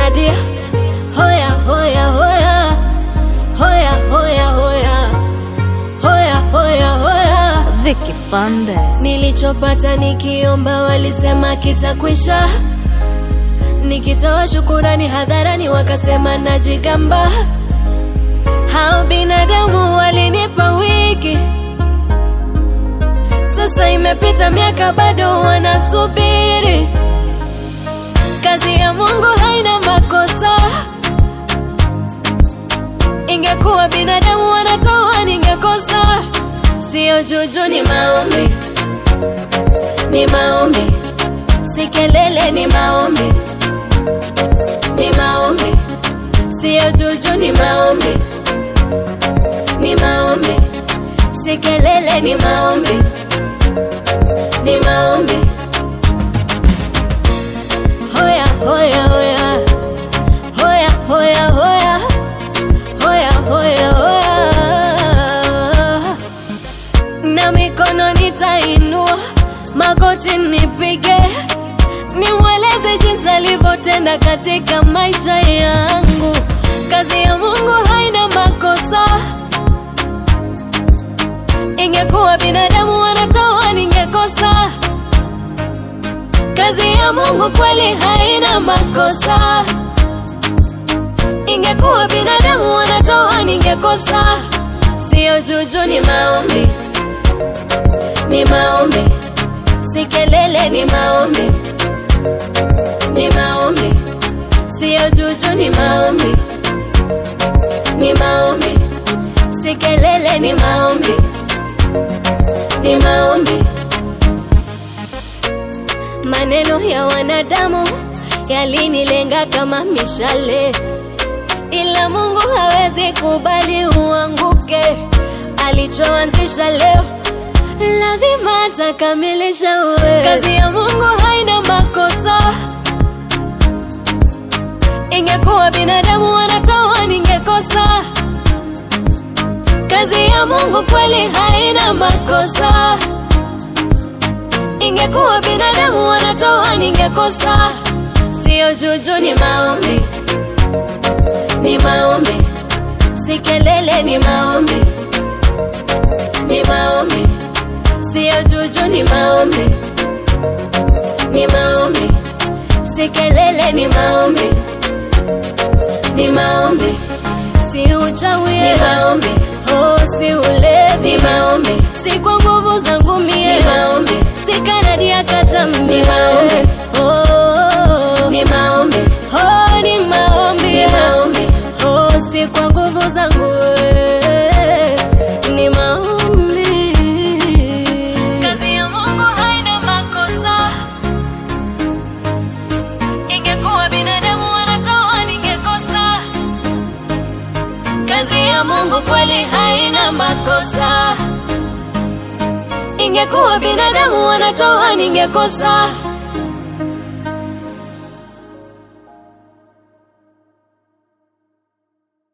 Nadia, hoya hoya hoya, hoya hoya hoya, hoya hoya hoya. Vicky Bandes. Nilichopata nikiomba walisema kitakwisha, nikitoa shukurani hadharani wakasema najigamba. Hao binadamu walinipa wiki, sasa imepita miaka bado wanasubiri. Kazi ya Mungu haina makosa, ingekuwa binadamu wanatoa ningekosa. Sio juju, ni maombi, ni maombi, si kelele, ni maombi, ni maombi, sio juju, ni maombi, ni maombi, si kelele, ni maombi, ni maombi. Hoya hoya hoya, hoya hoya hoya, hoya hoya hoya. Na mikono nitainua, magoti nipige, nimweleze jinsi alivyotenda katika maisha yangu. Kazi ya Mungu haina makosa, ingekuwa binadamu wanatoa ningekosa. Kazi ya Mungu kweli haina makosa, ingekuwa binadamu wanatoa ningekosa. Sio juju, ni maombi, ni maombi, si kelele, ni maombi, ni maombi, sio juju, ni maombi, ni maombi, si kelele, ni maombi, ni maombi. Maneno ya wanadamu yalinilenga kama mishale, ila Mungu hawezi kubali uanguke. Alichoanzisha leo lazima atakamilisha. Kazi ya Mungu haina makosa, ingekuwa binadamu wanatoa ningekosa. Kazi ya Mungu kweli haina makosa, ingekuwa binadamu wanatoa ningekosa. Sio juju, ni maombi, ni maombi, si kelele, ni maombi, ni maombi, sio juju, ni maombi, ni maombi, si kelele, ni maombi, ni maombi, si uchawi, ni maombi, oh si ulevi, ni maombi, si kwa nguvu zangu mie, ni maombi, si Nadia Katambi, ni maombi, oh ni maombi, oh ni maombi, ni maombi, oh si kwa nguvu zangu, ni maombi. Kazi ya Mungu haina makosa, ingekuwa binadamu wanatoa ningekosa. Kazi ya Mungu kweli haina makosa, ingekuwa binadamu wanatoa ningekosa.